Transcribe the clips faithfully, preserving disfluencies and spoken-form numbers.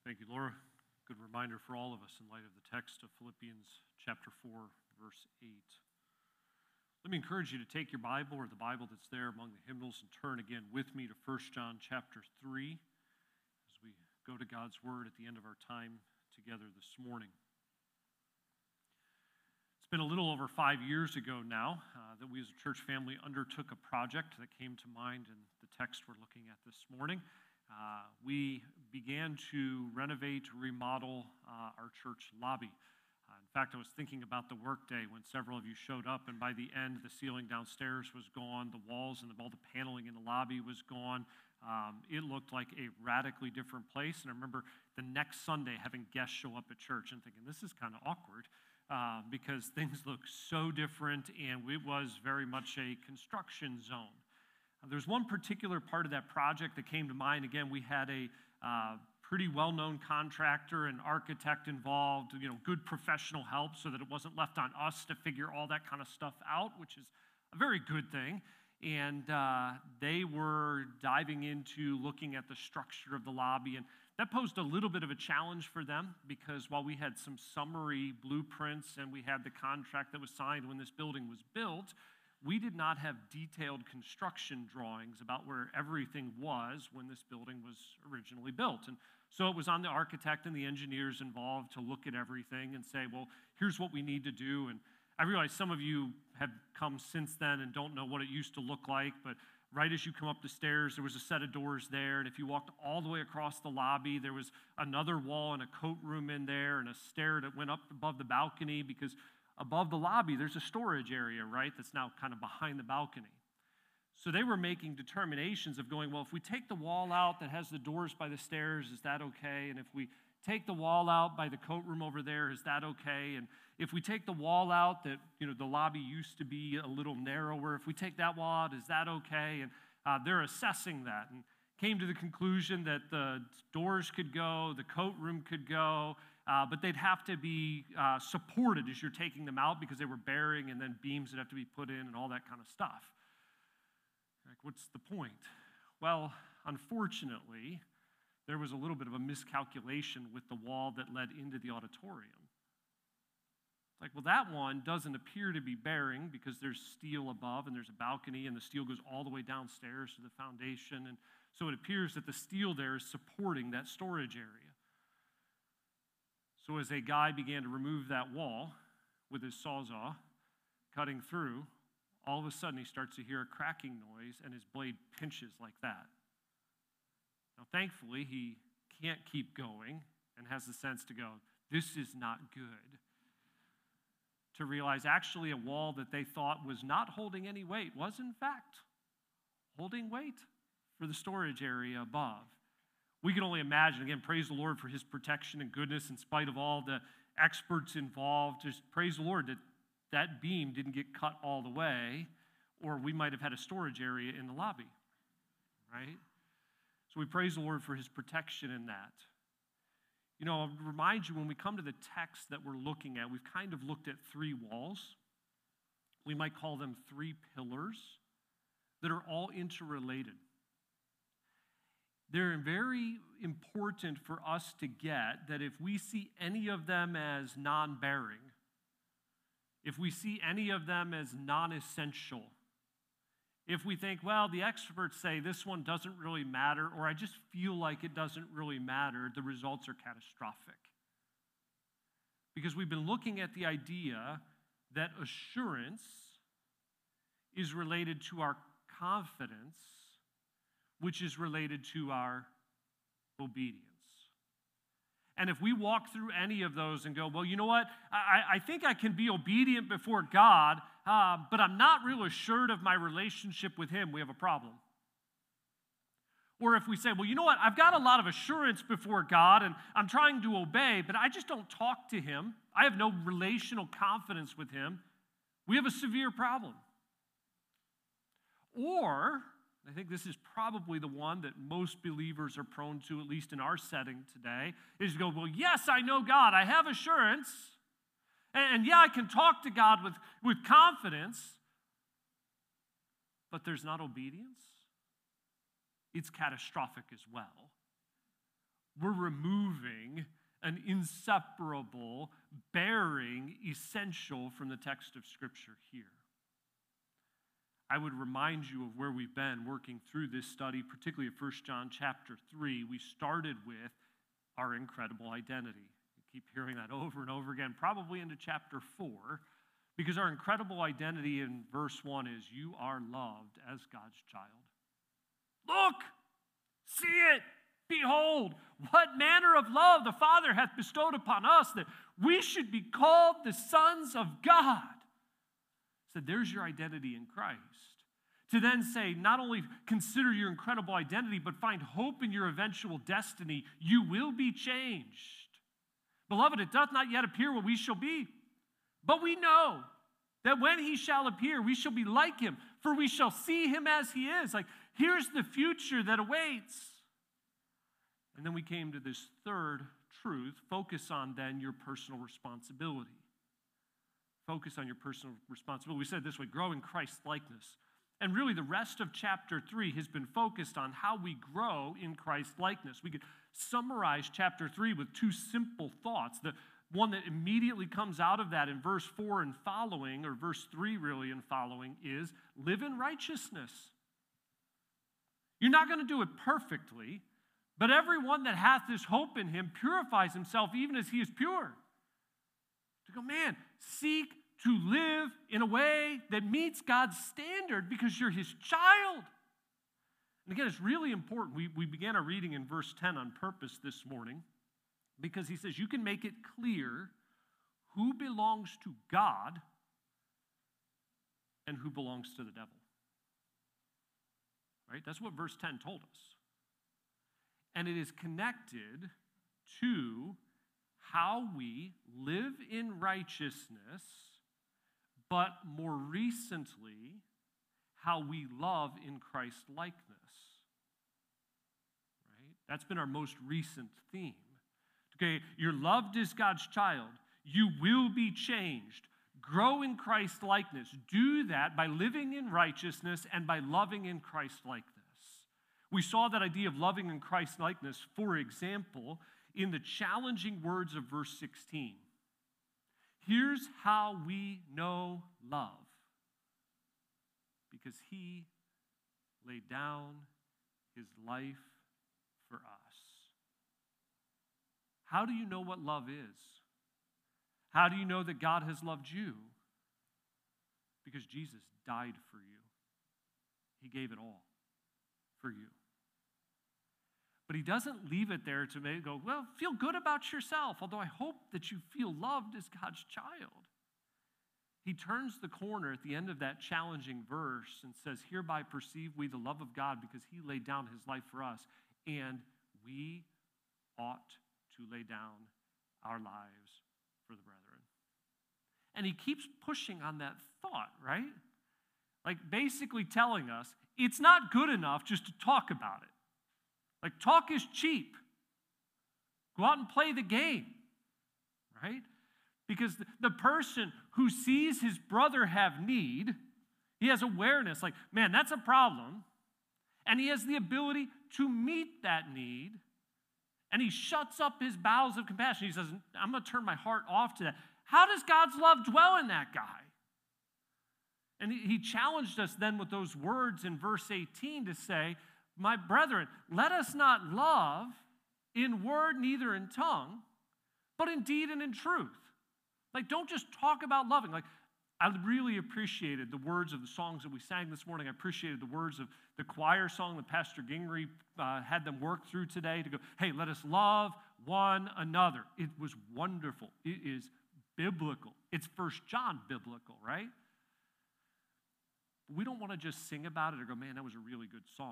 Thank you, Laura. Good reminder for all of us in light of the text of Philippians chapter four, verse eight. Let me encourage you to take your Bible or the Bible that's there among the hymnals and turn again with me to First John chapter three as we go to God's Word at the end of our time together this morning. It's been a little over five years ago now uh, that we as a church family undertook a project that came to mind in the text we're looking at this morning. Uh, we began to renovate, remodel uh, our church lobby. Uh, in fact, I was thinking about the workday when several of you showed up, and by the end, the ceiling downstairs was gone, the walls and the, all the paneling in the lobby was gone. Um, it looked like a radically different place, and I remember the next Sunday having guests show up at church and thinking, this is kind of awkward uh, because things look so different, and it was very much a construction zone. There's one particular part of that project that came to mind. Again, we had a uh, pretty well-known contractor and architect involved, you know, good professional help so that it wasn't left on us to figure all that kind of stuff out, which is a very good thing. And uh, they were diving into looking at the structure of the lobby, and that posed a little bit of a challenge for them because while we had some summary blueprints and we had the contract that was signed when this building was built, we did not have detailed construction drawings about where everything was when this building was originally built. And so it was on the architect and the engineers involved to look at everything and say, well, here's what we need to do. And I realize some of you have come since then and don't know what it used to look like, but right as you come up the stairs, there was a set of doors there. And if you walked all the way across the lobby, there was another wall and a coat room in there and a stair that went up above the balcony because above the lobby, there's a storage area, right, that's now kind of behind the balcony. So they were making determinations of going, well, if we take the wall out that has the doors by the stairs, is that okay? And if we take the wall out by the coat room over there, is that okay? And if we take the wall out that, you know, the lobby used to be a little narrower, if we take that wall out, is that okay? And uh, they're assessing that and came to the conclusion that the doors could go, the coat room could go, Uh, but they'd have to be uh, supported as you're taking them out because they were bearing and then beams that have to be put in and all that kind of stuff. Like, what's the point? Well, unfortunately, there was a little bit of a miscalculation with the wall that led into the auditorium. It's like, well, that one doesn't appear to be bearing because there's steel above and there's a balcony and the steel goes all the way downstairs to the foundation. And so it appears that the steel there is supporting that storage area. So as a guy began to remove that wall with his sawzall, cutting through, all of a sudden he starts to hear a cracking noise and his blade pinches like that. Now thankfully he can't keep going and has the sense to go, this is not good. To realize actually a wall that they thought was not holding any weight was in fact holding weight for the storage area above. We can only imagine, again, praise the Lord for his protection and goodness in spite of all the experts involved. Just praise the Lord that that beam didn't get cut all the way, or we might have had a storage area in the lobby, right? So we praise the Lord for his protection in that. You know, I'll remind you when we come to the text that we're looking at, we've kind of looked at three walls. We might call them three pillars that are all interrelated. They're very important for us to get that if we see any of them as non-bearing, if we see any of them as non-essential, if we think, well, the experts say this one doesn't really matter, or I just feel like it doesn't really matter, the results are catastrophic. Because we've been looking at the idea that assurance is related to our confidence, which is related to our obedience. And if we walk through any of those and go, well, you know what, I, I think I can be obedient before God, uh, but I'm not real assured of my relationship with him, we have a problem. Or if we say, well, you know what, I've got a lot of assurance before God, and I'm trying to obey, but I just don't talk to him, I have no relational confidence with him, we have a severe problem. Or I think this is probably the one that most believers are prone to, at least in our setting today, is to go, well, yes, I know God. I have assurance. And, and yeah, I can talk to God with, with confidence. But there's not obedience. It's catastrophic as well. we're removing an inseparable, bearing essential from the text of Scripture here. I would remind you of where we've been working through this study, particularly at First John chapter three. We started with our incredible identity. You keep hearing that over and over again, probably into chapter four, because our incredible identity in verse one is you are loved as God's child. Look, see it, behold, what manner of love the Father hath bestowed upon us, that we should be called the sons of God. So there's your identity in Christ. To then say, not only consider your incredible identity, but find hope in your eventual destiny, you will be changed. Beloved, it doth not yet appear what we shall be, but we know that when he shall appear, we shall be like him, for we shall see him as he is. Like, here's the future that awaits. And then we came to this third truth. Focus on then your personal responsibility. Focus on your personal responsibility. We said it this way, grow in Christ's likeness. And really the rest of chapter three has been focused on how we grow in Christ's likeness. We could summarize chapter three with two simple thoughts. The one that immediately comes out of that in verse four and following, or verse three really and following, is live in righteousness. You're not going to do it perfectly, but everyone that hath this hope in him purifies himself even as he is pure. To go, man, seek to live in a way that meets God's standard because you're his child. And again, it's really important. We, we began our reading in verse ten on purpose this morning because he says you can make it clear who belongs to God and who belongs to the devil. Right? That's what verse ten told us. And it is connected to how we live in righteousness, but more recently, how we love in Christ's likeness. Right? That's been our most recent theme. Okay, you're loved as God's child. You will be changed. Grow in Christ's likeness. Do that by living in righteousness and by loving in Christ's likeness. We saw that idea of loving in Christ's likeness, for example, in the challenging words of verse sixteen. Here's how we know love. Because he laid down his life for us. How do you know what love is? How do you know that God has loved you? Because Jesus died for you. He gave it all for you. But he doesn't leave it there to make go, well, feel good about yourself, although I hope that you feel loved as God's child. He turns the corner at the end of that challenging verse and says, hereby perceive we the love of God because he laid down his life for us, and we ought to lay down our lives for the brethren. And he keeps pushing on that thought, right? Like basically telling us it's not good enough just to talk about it. Like, talk is cheap. Go out and play the game, right? Because the person who sees his brother have need, he has awareness, like, man, that's a problem. And he has the ability to meet that need. And he shuts up his bowels of compassion. He says, I'm going to turn my heart off to that. How does God's love dwell in that guy? And he challenged us then with those words in verse eighteen to say, my brethren, let us not love in word, neither in tongue, but in deed and in truth. Like, don't just talk about loving. Like, I really appreciated the words of the songs that we sang this morning. I appreciated the words of the choir song that Pastor Gingrey uh, had them work through today to go, hey, let us love one another. It was wonderful. It is biblical. It's First John biblical, right? But we don't want to just sing about it or go, man, that was a really good song.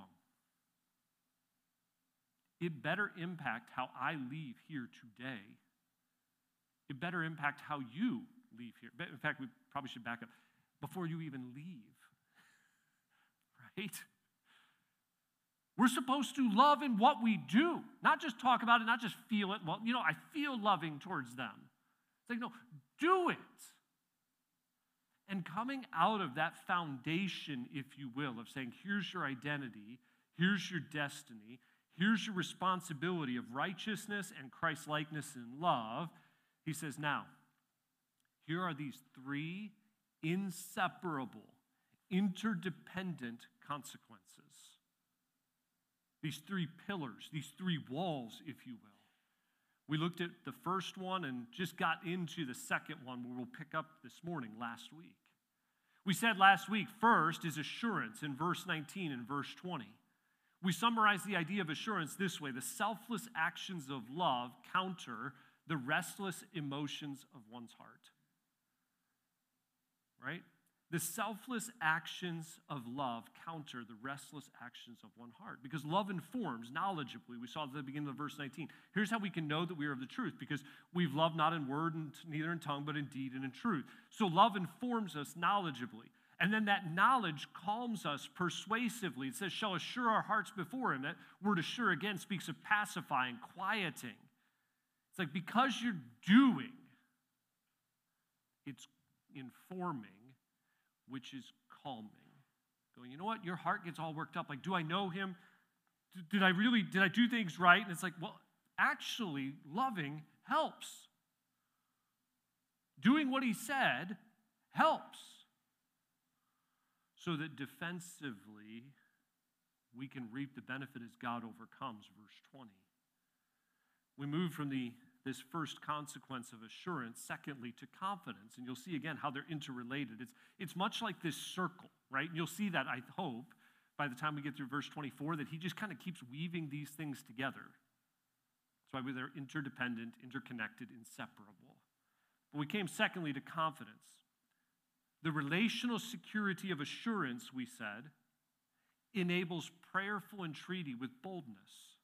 It better impact how I leave here today. It better impact how you leave here. In fact, we probably should back up. Before you even leave, right? We're supposed to love in what we do, not just talk about it, not just feel it. Well, you know, I feel loving towards them. It's like, no, do it. And coming out of that foundation, if you will, of saying, here's your identity, here's your destiny, Here's your responsibility of righteousness and Christ-likeness and love. He says, now, here are these three inseparable, interdependent consequences. These three pillars, these three walls, if you will. We looked at the first one and just got into the second one where we'll pick up this morning, last week. We said last week, first is assurance in verse nineteen and verse twenty. We summarize the idea of assurance this way: the selfless actions of love counter the restless emotions of one's heart. Right? The selfless actions of love counter the restless actions of one heart. Because love informs knowledgeably. We saw at the beginning of verse nineteen. Here's how we can know that we are of the truth. Because we've loved not in word and neither in tongue, but in deed and in truth. So love informs us knowledgeably. And then that knowledge calms us persuasively. It says, shall assure our hearts before him. That word assure, again, speaks of pacifying, quieting. It's like because you're doing, it's informing, which is calming. Going, you know what? Your heart gets all worked up. Like, do I know him? Did I really, did I do things right? And it's like, well, actually, loving helps. Doing what he said helps. So that defensively, we can reap the benefit as God overcomes, verse twenty. We move from the this first consequence of assurance, secondly, to confidence. And you'll see again how they're interrelated. It's, it's much like this circle, right? And you'll see that, I hope, by the time we get through verse twenty-four, that he just kind of keeps weaving these things together. That's why they're interdependent, interconnected, inseparable. But we came secondly to confidence. The relational security of assurance, we said, enables prayerful entreaty with boldness.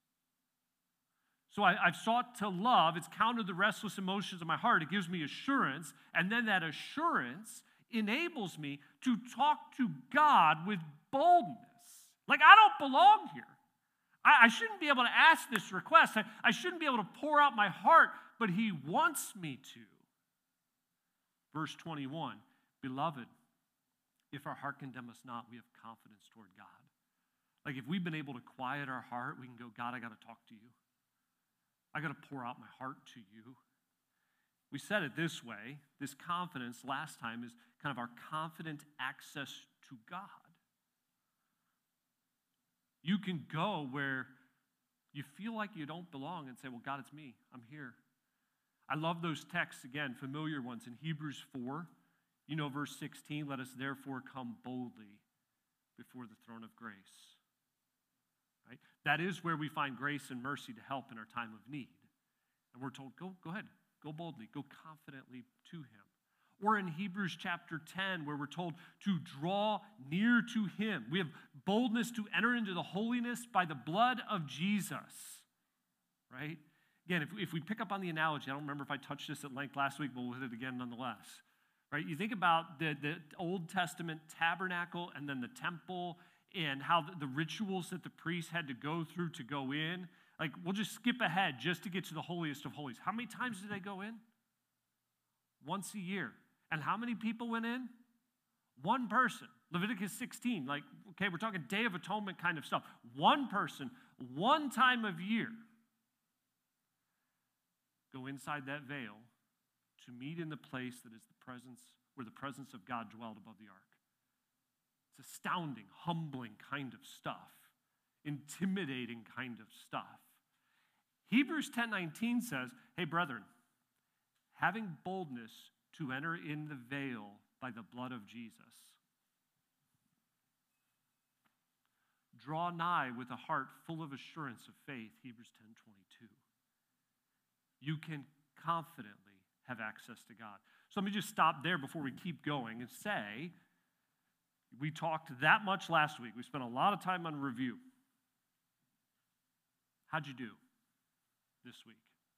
So I, I've sought to love. It's countered the restless emotions of my heart. It gives me assurance. And then that assurance enables me to talk to God with boldness. Like, I don't belong here. I, I shouldn't be able to ask this request. I, I shouldn't be able to pour out my heart, but he wants me to. Verse twenty-one, beloved, if our heart condemn us not, we have confidence toward God. Like, if we've been able to quiet our heart, we can go, God, I got to talk to you. I got to pour out my heart to you. We said it this way. This confidence last time is kind of our confident access to God. You can go where you feel like you don't belong and say, well, God, it's me. I'm here. I love those texts, again, familiar ones. In Hebrews four, you know, verse sixteen, let us therefore come boldly before the throne of grace. Right? That is where we find grace and mercy to help in our time of need. And we're told, go, go ahead, go boldly, go confidently to him. Or in Hebrews chapter ten, where we're told to draw near to him. We have boldness to enter into the holiness by the blood of Jesus. Right? Again, if, if we pick up on the analogy, I don't remember if I touched this at length last week, but we'll hit it again nonetheless. Right? You think about the, the Old Testament tabernacle and then the temple and how the, the rituals that the priests had to go through to go in. Like, we'll just skip ahead just to get to the holiest of holies. How many times did they go in? Once a year. And how many people went in? One person. Leviticus sixteen, like, okay, we're talking Day of Atonement kind of stuff. One person, one time of year, go inside that veil to meet in the place that is the presence, where the presence of God dwelled above the ark. It's astounding, humbling kind of stuff, intimidating kind of stuff. Hebrews ten nineteen says, hey, brethren, having boldness to enter in the veil by the blood of Jesus, draw nigh with a heart full of assurance of faith, Hebrews ten twenty-two. You can confidently have access to God. So let me just stop there before we keep going and say, we talked that much last week. We spent a lot of time on review. How'd you do this week?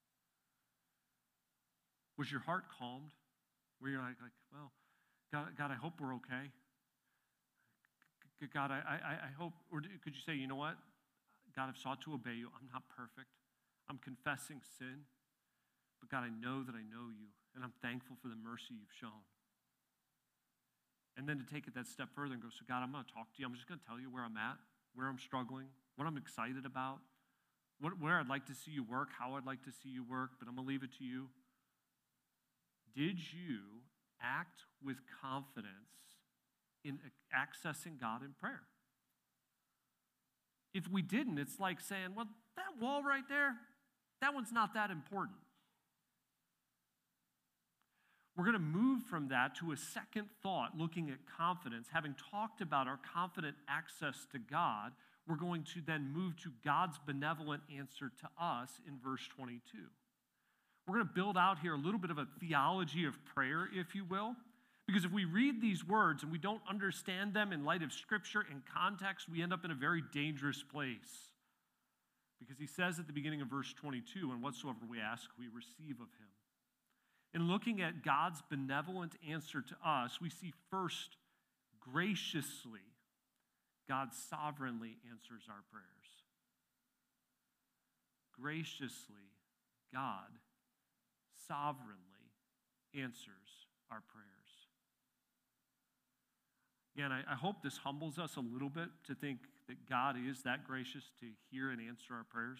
Was your heart calmed? Were you like, like well, God, God, I hope we're okay. God, I, I, I hope, or could you say, you know what? God, I've sought to obey you. I'm not perfect. I'm confessing sin. But God, I know that I know you, and I'm thankful for the mercy you've shown. And then to take it that step further and go, so God, I'm going to talk to you. I'm just going to tell you where I'm at, where I'm struggling, what I'm excited about, what, where I'd like to see you work, how I'd like to see you work, but I'm going to leave it to you. Did you act with confidence in accessing God in prayer? If we didn't, it's like saying, well, that wall right there, that one's not that important. We're going to move from that to a second thought, looking at confidence. Having talked about our confident access to God, we're going to then move to God's benevolent answer to us in verse twenty-two. We're going to build out here a little bit of a theology of prayer, if you will, because if we read these words and we don't understand them in light of Scripture and context, we end up in a very dangerous place. Because he says at the beginning of verse twenty-two, and whatsoever we ask, we receive of him. In looking at God's benevolent answer to us, we see first, graciously, God sovereignly answers our prayers. Graciously, God sovereignly answers our prayers. Again, I, I hope this humbles us a little bit to think that God is that gracious to hear and answer our prayers.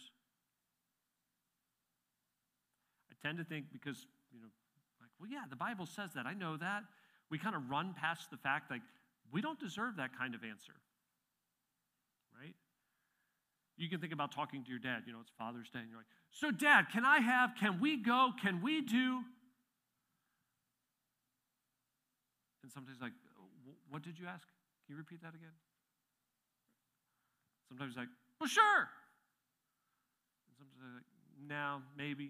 I tend to think because, you know, like, well, yeah, the Bible says that. I know that. We kind of run past the fact, like, we don't deserve that kind of answer, right? You can think about talking to your dad. You know, it's Father's Day, and you're like, so, Dad, can I have, can we go, can we do? And sometimes like, what did you ask? Can you repeat that again? Sometimes like, well, sure. And sometimes like, no, maybe.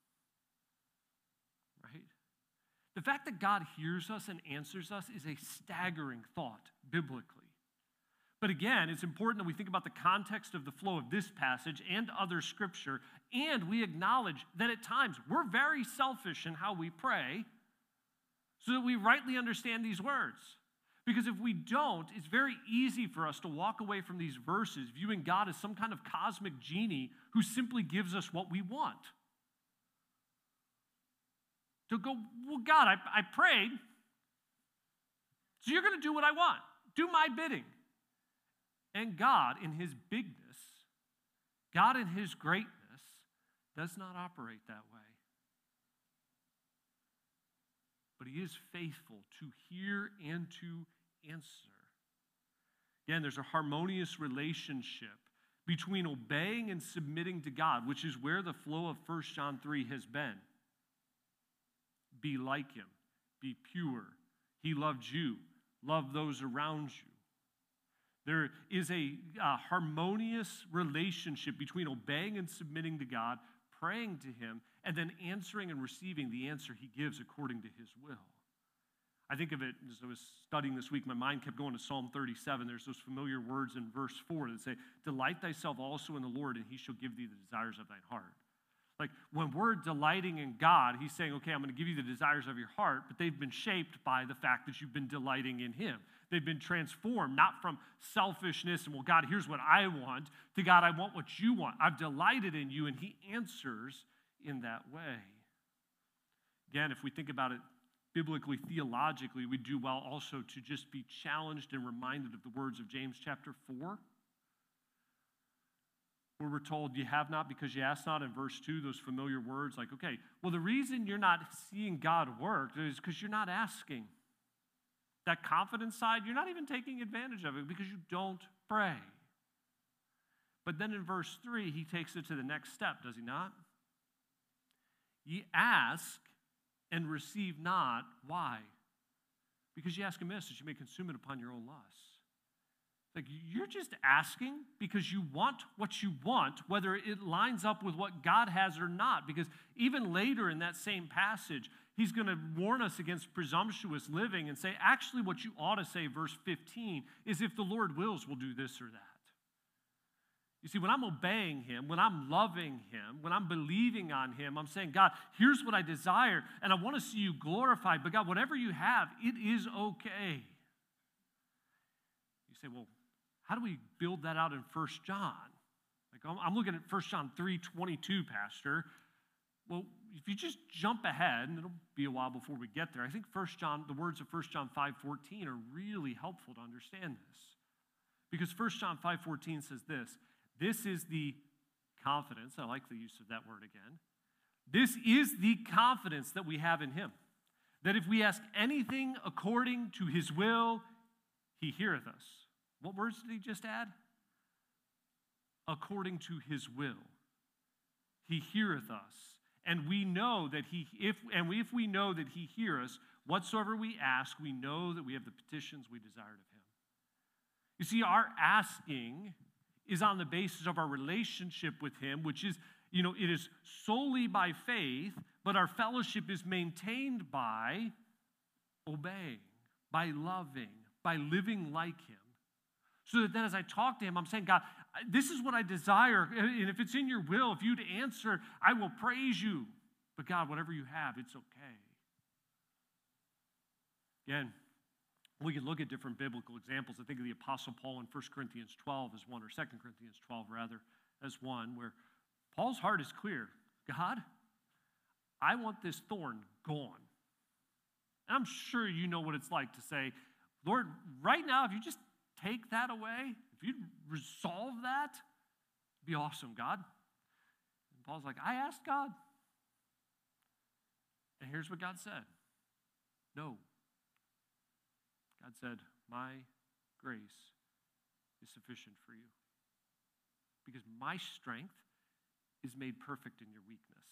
Right? The fact that God hears us and answers us is a staggering thought biblically. But again, it's important that we think about the context of the flow of this passage and other scripture, and we acknowledge that at times we're very selfish in how we pray so that we rightly understand these words. Because if we don't, it's very easy for us to walk away from these verses viewing God as some kind of cosmic genie who simply gives us what we want. To go, well, God, I, I prayed, so you're going to do what I want. Do my bidding. And God, in his bigness, God in his greatness, does not operate that way. But he is faithful to hear and to answer. Again, there's a harmonious relationship between obeying and submitting to God, which is where the flow of First John three has been. Be like him. Be pure. He loved you. Love those around you. There is a, a harmonious relationship between obeying and submitting to God, praying to him, and then answering and receiving the answer he gives according to his will. I think of it, as I was studying this week, my mind kept going to Psalm thirty-seven. There's those familiar words in verse four that say, delight thyself also in the Lord, and he shall give thee the desires of thine heart. Like, when we're delighting in God, he's saying, okay, I'm going to give you the desires of your heart, but they've been shaped by the fact that you've been delighting in him. They've been transformed, not from selfishness and, well, God, here's what I want, to God, I want what you want. I've delighted in you, and he answers in that way. Again, if we think about it biblically, theologically, we do well also to just be challenged and reminded of the words of James chapter four, where we're told you have not because you ask not in verse two, those familiar words like, okay, well, the reason you're not seeing God work is because you're not asking. That confidence side, you're not even taking advantage of it because you don't pray. But then in verse three, he takes it to the next step, does he not? Ye ask and receive not. Why? Because you ask amiss that you may consume it upon your own lusts. Like, you're just asking because you want what you want, whether it lines up with what God has or not. Because even later in that same passage, he's going to warn us against presumptuous living and say, actually, what you ought to say, verse fifteen, is if the Lord wills, we'll do this or that. You see, when I'm obeying him, when I'm loving him, when I'm believing on him, I'm saying, God, here's what I desire, and I want to see you glorified. But God, whatever you have, it is okay. You say, well, how do we build that out in First John? Like, I'm looking at First John three twenty-two, Pastor. Well, if you just jump ahead, and it'll be a while before we get there, I think First John, the words of First John five fourteen are really helpful to understand this. Because First John five fourteen says this, this is the confidence. I like the use of that word again. This is the confidence that we have in him, that if we ask anything according to his will, he heareth us. What words did he just add? According to his will. He heareth us. And we know that he, if and if we know that he hears us, whatsoever we ask, we know that we have the petitions we desired of him. You see, our asking is on the basis of our relationship with him, which is, you know, it is solely by faith, but our fellowship is maintained by obeying, by loving, by living like him. So that then as I talk to him, I'm saying, God, this is what I desire, and if it's in your will, if you'd answer, I will praise you. But God, whatever you have, it's okay. Again, we can look at different biblical examples. I think of the Apostle Paul in First Corinthians twelve as one, or Second Corinthians twelve rather, as one, where Paul's heart is clear. God, I want this thorn gone. And I'm sure you know what it's like to say, Lord, right now, if you just take that away, if you'd resolve that, it'd be awesome, God. And Paul's like, I asked God. And here's what God said. No. God said, my grace is sufficient for you. Because my strength is made perfect in your weakness.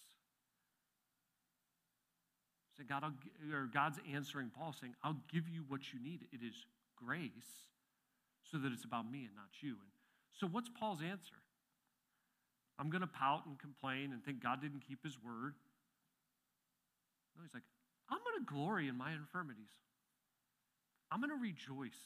So God, I'll, or God's answering Paul saying, I'll give you what you need. It is grace so that it's about me and not you. And so what's Paul's answer? I'm going to pout and complain and think God didn't keep his word. No, he's like, I'm going to glory in my infirmities. I'm going to rejoice.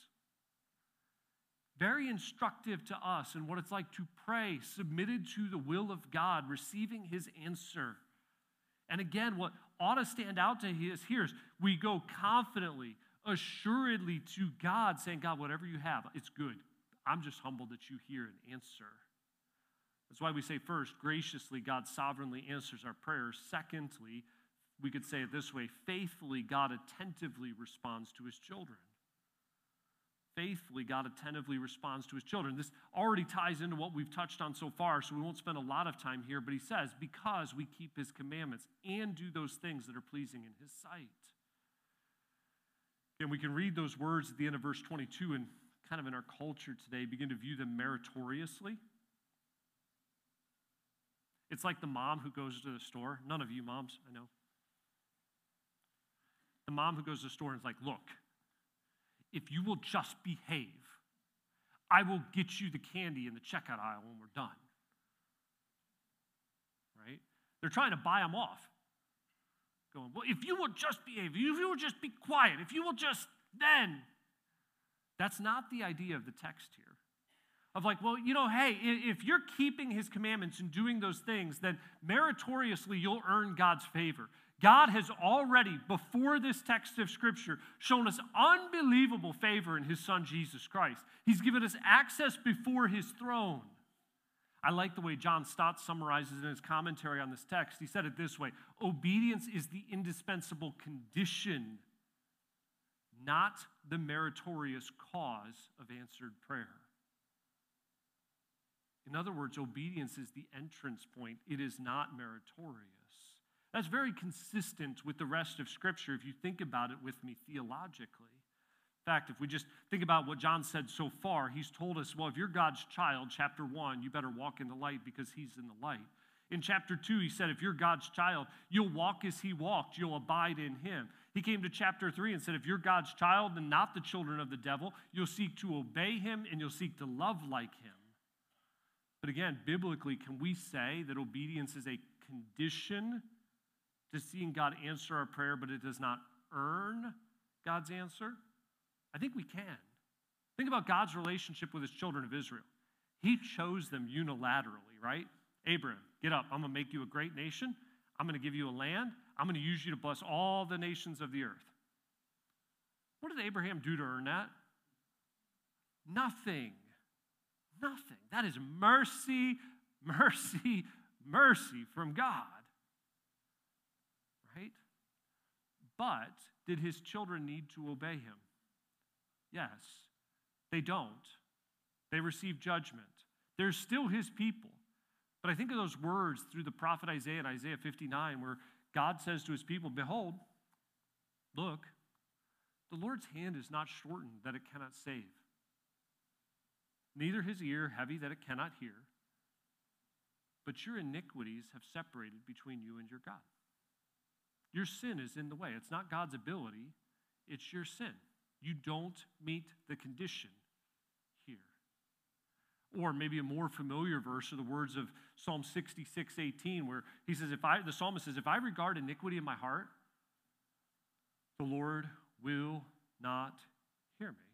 Very instructive to us in what it's like to pray, submitted to the will of God, receiving his answer. And again, what ought to stand out to us here is we go confidently, assuredly to God, saying, God, whatever you have, it's good. I'm just humbled that you hear and answer. That's why we say first, graciously, God sovereignly answers our prayers. Secondly, we could say it this way, faithfully, God attentively responds to his children. Faithfully, God attentively responds to his children. This already ties into what we've touched on so far, so we won't spend a lot of time here, but he says, because we keep his commandments and do those things that are pleasing in his sight. And we can read those words at the end of verse twenty-two and kind of in our culture today, begin to view them meritoriously. It's like the mom who goes to the store. None of you moms, I know. The mom who goes to the store and is like, look, if you will just behave, I will get you the candy in the checkout aisle when we're done. Right? They're trying to buy them off. Going, well, if you will just behave, if you will just be quiet, if you will just, then. That's not the idea of the text here. Of like, well, you know, hey, if you're keeping his commandments and doing those things, then meritoriously you'll earn God's favor. God has already, before this text of Scripture, shown us unbelievable favor in his Son, Jesus Christ. He's given us access before his throne. I like the way John Stott summarizes in his commentary on this text. He said it this way, obedience is the indispensable condition, not the meritorious cause of answered prayer. In other words, obedience is the entrance point. It is not meritorious. That's very consistent with the rest of Scripture if you think about it with me theologically. In fact, if we just think about what John said so far, he's told us, well, if you're God's child, chapter one, you better walk in the light because he's in the light. In chapter two, he said, if you're God's child, you'll walk as he walked, you'll abide in him. He came to chapter three and said, if you're God's child and not the children of the devil, you'll seek to obey him and you'll seek to love like him. But again, biblically, can we say that obedience is a condition to seeing God answer our prayer, but it does not earn God's answer? I think we can. Think about God's relationship with his children of Israel. He chose them unilaterally, right? Abraham, get up. I'm going to make you a great nation. I'm going to give you a land. I'm going to use you to bless all the nations of the earth. What did Abraham do to earn that? Nothing. Nothing. That is mercy, mercy, mercy from God. Right? But did his children need to obey him? Yes. They don't. They receive judgment. They're still his people. But I think of those words through the prophet Isaiah in Isaiah fifty-nine, where God says to his people, behold, look, the Lord's hand is not shortened that it cannot save, neither his ear heavy that it cannot hear, but your iniquities have separated between you and your God. Your sin is in the way. It's not God's ability, it's your sin. You don't meet the condition here. Or maybe a more familiar verse are the words of Psalm sixty-six eighteen, where he says, if I, the psalmist says, if I regard iniquity in my heart, the Lord will not hear me.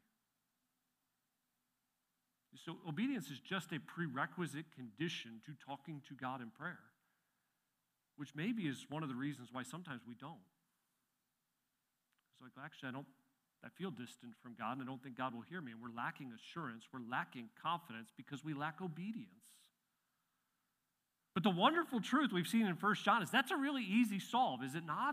So obedience is just a prerequisite condition to talking to God in prayer, which maybe is one of the reasons why sometimes we don't. It's like, well, actually, I don't, I feel distant from God, and I don't think God will hear me, and we're lacking assurance, we're lacking confidence because we lack obedience. But the wonderful truth we've seen in First John is that's a really easy solve, is it not?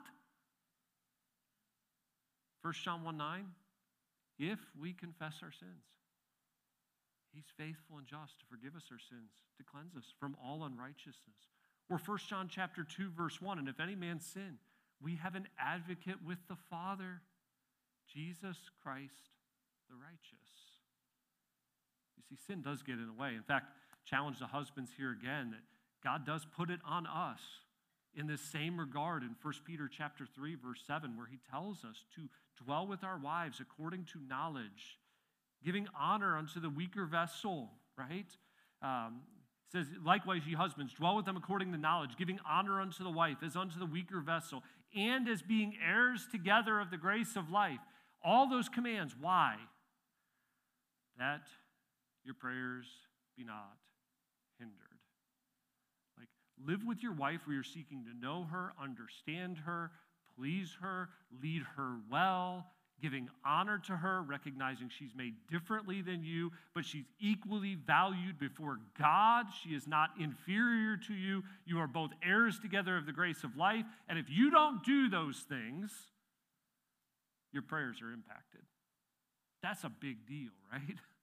First John one nine, if we confess our sins, he's faithful and just to forgive us our sins, to cleanse us from all unrighteousness. Or First John chapter two, verse one, and if any man sin, we have an advocate with the Father, Jesus Christ the righteous. You see, sin does get in the way. In fact, challenge the husbands here again that God does put it on us in this same regard in First Peter chapter three, verse seven, where he tells us to dwell with our wives according to knowledge, giving honor unto the weaker vessel, right? Um, it says, likewise, ye husbands, dwell with them according to knowledge, giving honor unto the wife as unto the weaker vessel, and as being heirs together of the grace of life. All those commands, why? That your prayers be not hindered. Like, live with your wife where you're seeking to know her, understand her, please her, lead her well, giving honor to her, recognizing she's made differently than you, but she's equally valued before God. She is not inferior to you. You are both heirs together of the grace of life. And if you don't do those things, your prayers are impacted. That's a big deal, right?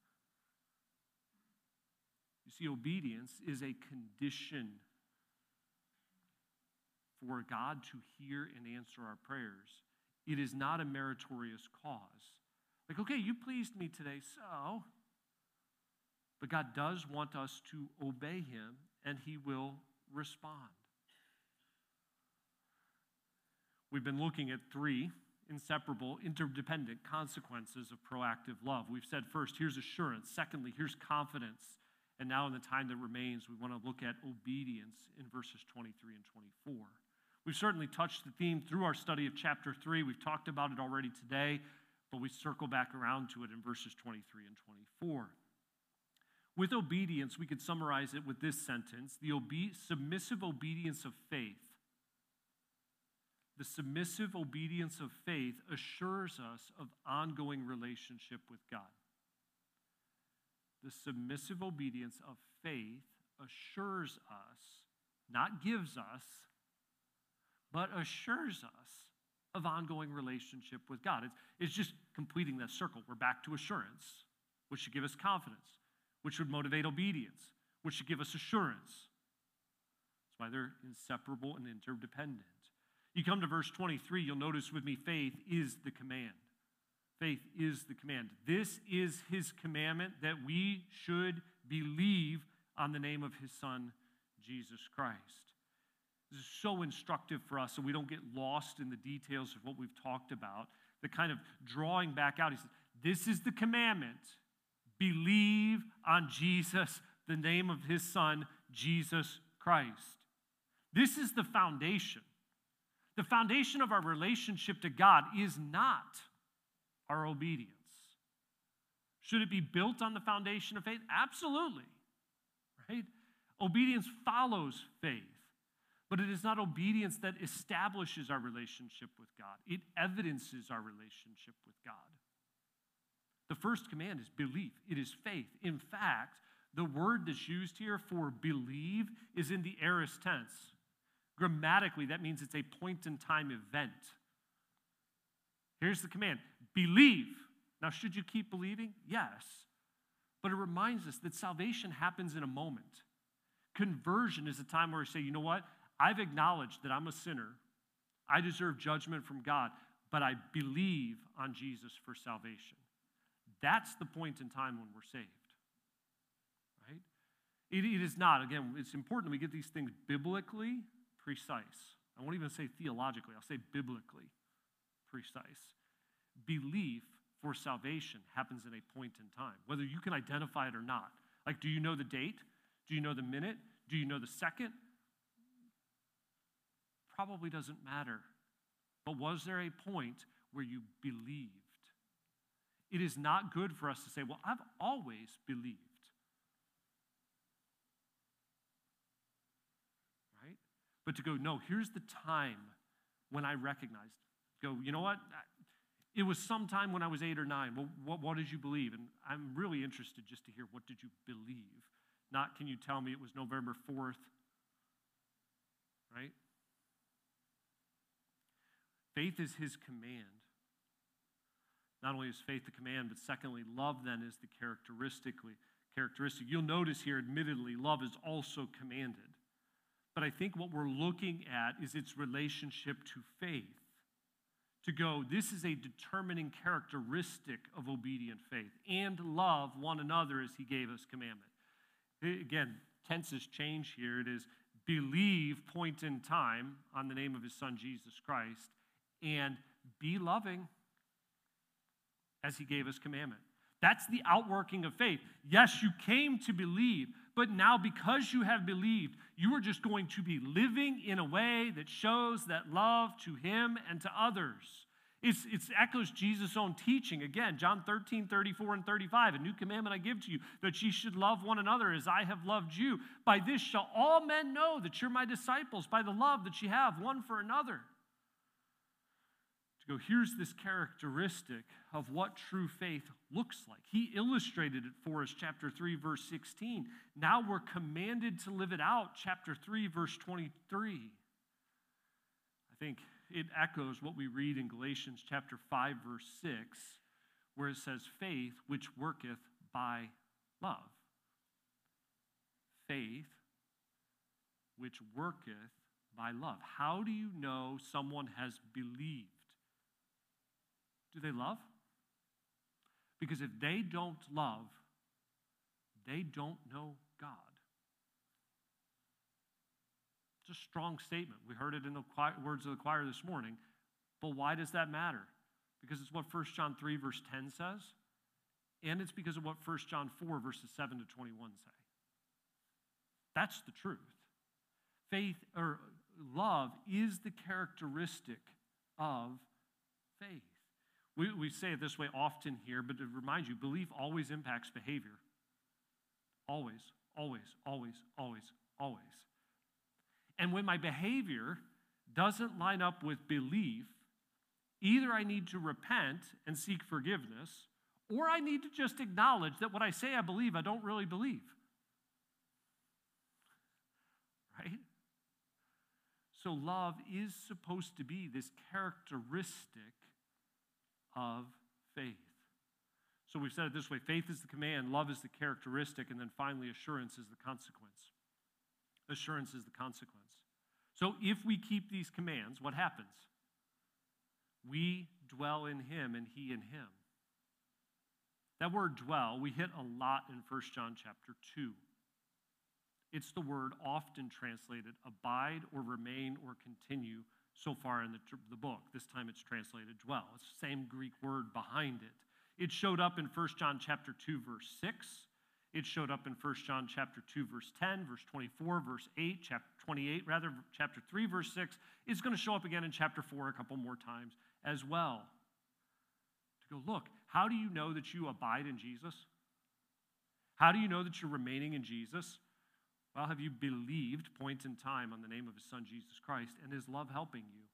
You see, obedience is a condition for God to hear and answer our prayers. It is not a meritorious cause. Like, okay, you pleased me today, so. But God does want us to obey him, and he will respond. We've been looking at three inseparable, interdependent consequences of proactive love. We've said first, here's assurance. Secondly, here's confidence. And now in the time that remains, we want to look at obedience in verses twenty-three and twenty-four. We've certainly touched the theme through our study of chapter three. We've talked about it already today, but we circle back around to it in verses twenty-three and twenty-four. With obedience, we could summarize it with this sentence: the obe- submissive obedience of faith. The submissive obedience of faith assures us of ongoing relationship with God. The submissive obedience of faith assures us, not gives us, but assures us of ongoing relationship with God. It's, it's just completing that circle. We're back to assurance, which should give us confidence, which would motivate obedience, which should give us assurance. That's why they're inseparable and interdependent. You come to verse twenty-three, you'll notice with me, faith is the command. Faith is the command. This is his commandment, that we should believe on the name of his Son, Jesus Christ. This is so instructive for us so we don't get lost in the details of what we've talked about. The kind of drawing back out, he says, this is the commandment. Believe on Jesus, the name of his Son, Jesus Christ. This is the foundation. The foundation of our relationship to God is not our obedience. Should it be built on the foundation of faith? Absolutely. Right? Obedience follows faith. But it is not obedience that establishes our relationship with God. It evidences our relationship with God. The first command is belief. It is faith. In fact, the word that's used here for believe is in the aorist tense. Grammatically, that means it's a point-in-time event. Here's the command. Believe. Now, should you keep believing? Yes. But it reminds us that salvation happens in a moment. Conversion is a time where we say, you know what? I've acknowledged that I'm a sinner. I deserve judgment from God, but I believe on Jesus for salvation. That's the point in time when we're saved, right? It, it is not, again, it's important we get these things biblically precise. I won't even say theologically, I'll say biblically precise. Belief for salvation happens at a point in time, whether you can identify it or not. Like, do you know the date? Do you know the minute? Do you know the second? Probably doesn't matter. But was there a point where you believed? It is not good for us to say, well, I've always believed. Right? But to go, no, here's the time when I recognized. Go, you know what? It was sometime when I was eight or nine. Well, what, what did you believe? And I'm really interested just to hear, what did you believe? Not, can you tell me it was November fourth? Right? Faith is his command. Not only is faith the command, but secondly, love then is the characteristically characteristic. You'll notice here, admittedly, love is also commanded. But I think what we're looking at is its relationship to faith. To go, this is a determining characteristic of obedient faith. And love one another as he gave us commandment. Again, tenses change here. It is believe, point in time, on the name of his son Jesus Christ, and be loving as he gave us commandment. That's the outworking of faith. Yes, you came to believe, but now because you have believed, you are just going to be living in a way that shows that love to him and to others. It's, it echoes Jesus' own teaching. Again, John thirteen, thirty-four, and thirty-five. A new commandment I give to you, that ye should love one another as I have loved you. By this shall all men know that you're my disciples, by the love that ye have one for another. To go, here's this characteristic of what true faith looks like. He illustrated it for us, chapter three, verse sixteen. Now we're commanded to live it out, chapter three, verse twenty-three. I think it echoes what we read in Galatians chapter five, verse six, where it says, faith which worketh by love. Faith which worketh by love. How do you know someone has believed? Do they love? Because if they don't love, they don't know God. It's a strong statement. We heard it in the choir, words of the choir this morning. But why does that matter? Because it's what First John three, verse ten says, and it's because of what First John four, verses seven to twenty-one say. That's the truth. Faith, or love, is the characteristic of faith. We, we say it this way often here, but to remind you, belief always impacts behavior. Always, always, always, always, always. And when my behavior doesn't line up with belief, either I need to repent and seek forgiveness, or I need to just acknowledge that what I say I believe, I don't really believe. Right? So love is supposed to be this characteristic of faith. So we've said it this way: faith is the command, love is the characteristic, and then finally assurance is the consequence. Assurance is the consequence. So if we keep these commands, what happens? We dwell in him and he in him. That word dwell, we hit a lot in First John chapter two. It's the word often translated abide or remain or continue so far in the, the book. This time it's translated dwell. It's the same Greek word behind it. It showed up in First John chapter two, verse six. It showed up in First John chapter two, verse ten, verse twenty-four, verse eight, chapter twenty-eight, rather, chapter three, verse six. It's going to show up again in chapter four a couple more times as well. To go, look, how do you know that you abide in Jesus? How do you know that you're remaining in Jesus? Well, have you believed, point in time, on the name of his son, Jesus Christ, and his love helping you?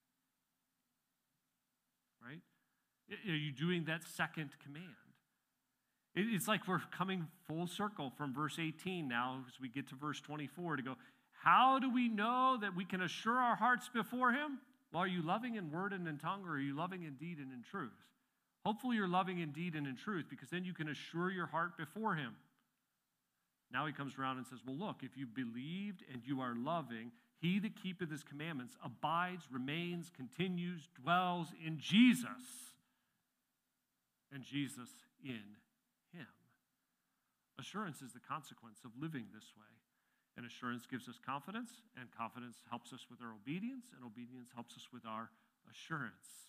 Right? Are you doing that second command? It's like we're coming full circle from verse eighteen now as we get to verse twenty-four to go, how do we know that we can assure our hearts before him? Well, are you loving in word and in tongue, or are you loving in deed and in truth? Hopefully you're loving in deed and in truth, because then you can assure your heart before him. Now he comes around and says, well, look, if you believed and you are loving, he that keepeth his commandments abides, remains, continues, dwells in Jesus, and Jesus in him. Assurance is the consequence of living this way. And assurance gives us confidence, and confidence helps us with our obedience, and obedience helps us with our assurance.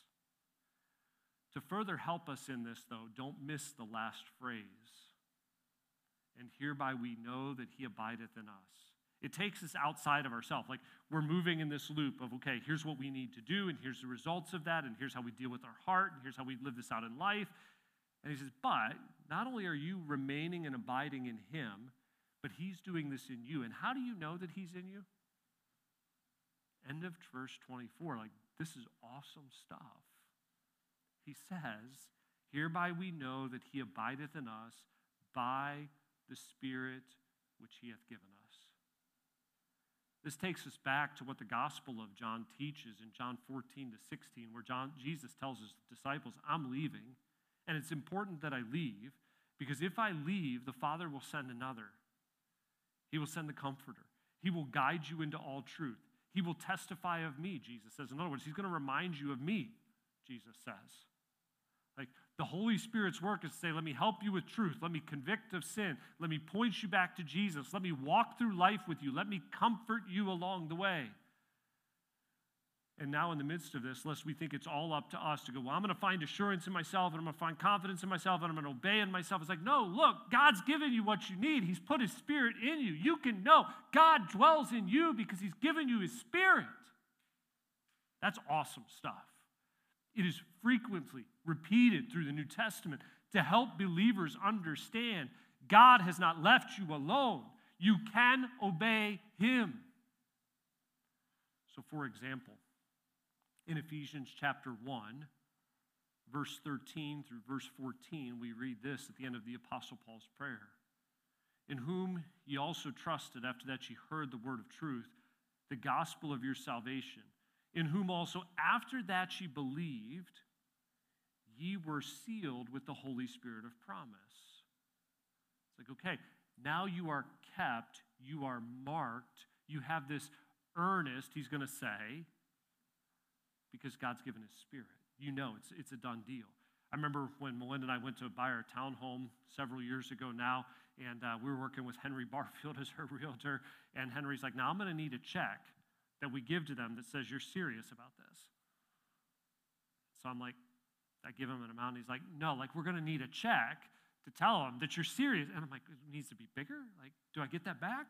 To further help us in this, though, don't miss the last phrase. And hereby we know that he abideth in us. It takes us outside of ourselves. Like, we're moving in this loop of, okay, here's what we need to do, and here's the results of that, and here's how we deal with our heart, and here's how we live this out in life. And he says, but not only are you remaining and abiding in him, but he's doing this in you. And how do you know that he's in you? End of verse twenty-four. Like, this is awesome stuff. He says, hereby we know that he abideth in us by the Spirit which he hath given us. This takes us back to what the Gospel of John teaches in John fourteen to sixteen, where John, Jesus tells his disciples, I'm leaving, and it's important that I leave, because if I leave, the Father will send another. He will send the Comforter. He will guide you into all truth. He will testify of me, Jesus says. In other words, he's going to remind you of me, Jesus says. Like, the Holy Spirit's work is to say, let me help you with truth. Let me convict of sin. Let me point you back to Jesus. Let me walk through life with you. Let me comfort you along the way. And now in the midst of this, lest we think it's all up to us to go, well, I'm going to find assurance in myself, and I'm going to find confidence in myself, and I'm going to obey in myself. It's like, no, look, God's given you what you need. He's put his Spirit in you. You can know God dwells in you because he's given you his Spirit. That's awesome stuff. It is frequently repeated through the New Testament to help believers understand God has not left you alone. You can obey him. So, for example, in Ephesians chapter one, verse thirteen through verse fourteen, we read this at the end of the Apostle Paul's prayer. In whom ye also trusted after that ye heard the word of truth, the gospel of your salvation, in whom also after that ye believed, ye were sealed with the Holy Spirit of promise. It's like, okay, now you are kept, you are marked, you have this earnest, he's going to say, because God's given his Spirit. You know it's, it's a done deal. I remember when Melinda and I went to buy our townhome several years ago now, and uh, we were working with Henry Barfield as her realtor, and Henry's like, now I'm going to need a check that we give to them that says you're serious about this. So I'm like, I give him an amount, and he's like, no, like we're going to need a check to tell them that you're serious. And I'm like, it needs to be bigger? Like, do I get that back?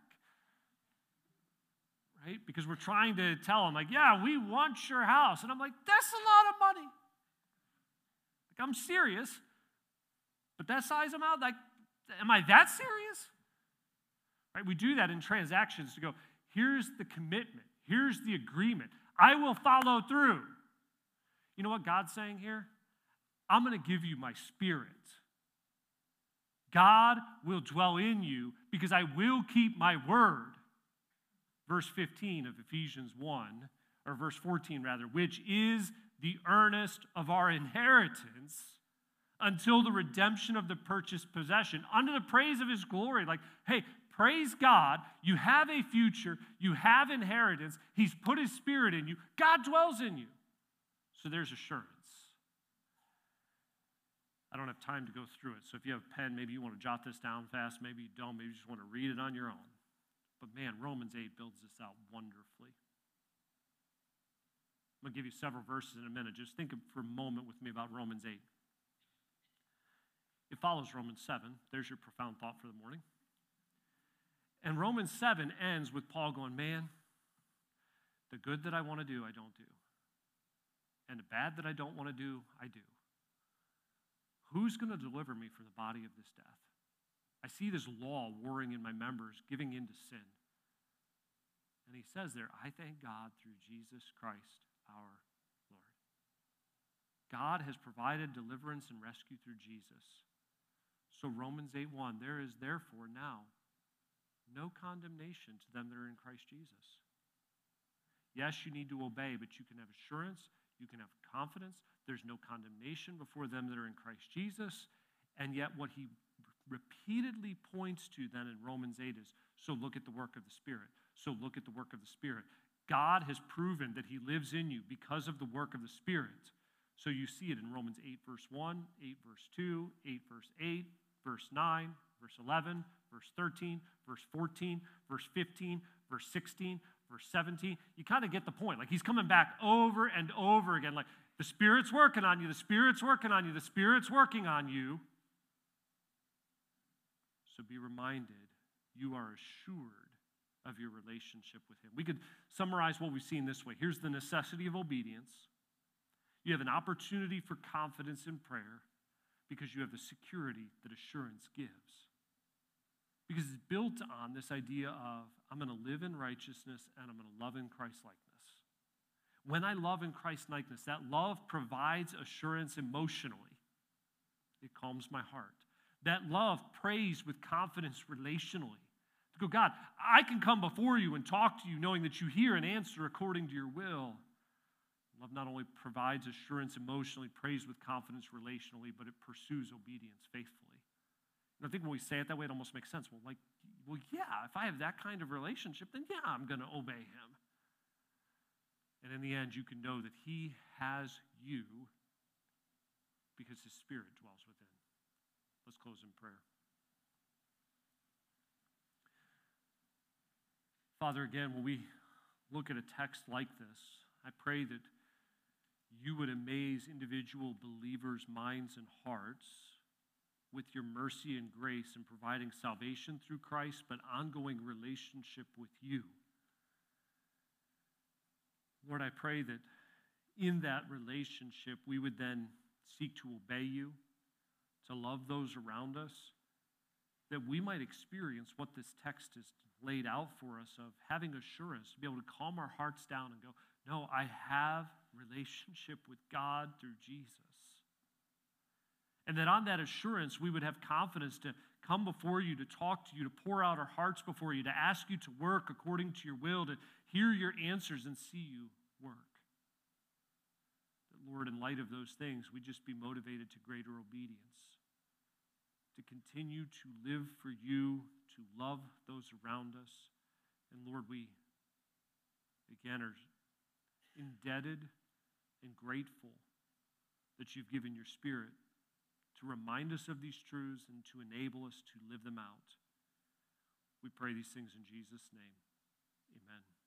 Right? Because we're trying to tell them, like, yeah, we want your house. And I'm like, that's a lot of money. Like, I'm serious. But that size amount, like, am I that serious? Right? We do that in transactions to go, here's the commitment. Here's the agreement. I will follow through. You know what God's saying here? I'm going to give you my Spirit. God will dwell in you because I will keep my word. Verse fifteen of Ephesians one, or verse fourteen rather, which is the earnest of our inheritance until the redemption of the purchased possession, unto the praise of his glory. Like, hey, praise God, you have a future, you have inheritance, he's put his Spirit in you, God dwells in you. So there's assurance. I don't have time to go through it, so if you have a pen, maybe you want to jot this down fast, maybe you don't, maybe you just want to read it on your own. But man, Romans eight builds this out wonderfully. I'm going to give you several verses in a minute. Just think for a moment with me about Romans eight. It follows Romans seven. There's your profound thought for the morning. And Romans seven ends with Paul going, man, the good that I want to do, I don't do. And the bad that I don't want to do, I do. Who's going to deliver me from the body of this death? I see this law warring in my members, giving in to sin. And he says there, I thank God through Jesus Christ our Lord. God has provided deliverance and rescue through Jesus. So Romans eight one, there is therefore now no condemnation to them that are in Christ Jesus. Yes, you need to obey, but you can have assurance, you can have confidence. There's no condemnation before them that are in Christ Jesus. And yet what he repeatedly points to then in Romans eight is, so look at the work of the Spirit. So look at the work of the Spirit. God has proven that he lives in you because of the work of the Spirit. So you see it in Romans eight, verse one, eight, verse two, eight, verse eight, verse nine, verse eleven, verse thirteen, verse fourteen, verse fifteen, verse sixteen, verse seventeen. You kind of get the point. Like he's coming back over and over again. Like the Spirit's working on you. The Spirit's working on you. The Spirit's working on you. So be reminded, you are assured of your relationship with him. We could summarize what we've seen this way. Here's the necessity of obedience. You have an opportunity for confidence in prayer because you have the security that assurance gives. Because it's built on this idea of, I'm going to live in righteousness and I'm going to love in Christ-likeness. When I love in Christ-likeness, that love provides assurance emotionally. It calms my heart. That love prays with confidence relationally. To go, God, I can come before you and talk to you knowing that you hear and answer according to your will. Love not only provides assurance emotionally, prays with confidence relationally, but it pursues obedience faithfully. And I think when we say it that way, it almost makes sense. Well, like, well, yeah, if I have that kind of relationship, then yeah, I'm going to obey him. And in the end, you can know that he has you because his Spirit dwells within. Let's close in prayer. Father, again, when we look at a text like this, I pray that you would amaze individual believers' minds and hearts with your mercy and grace in providing salvation through Christ, but ongoing relationship with you. Lord, I pray that in that relationship, we would then seek to obey you, to love those around us, that we might experience what this text has laid out for us of having assurance, to be able to calm our hearts down and go, no, I have relationship with God through Jesus. And that on that assurance, we would have confidence to come before you, to talk to you, to pour out our hearts before you, to ask you to work according to your will, to hear your answers and see you work. That, Lord, in light of those things, we just be motivated to greater obedience, to continue to live for you, to love those around us. And Lord, we, again, are indebted and grateful that you've given your Spirit to remind us of these truths and to enable us to live them out. We pray these things in Jesus' name. Amen.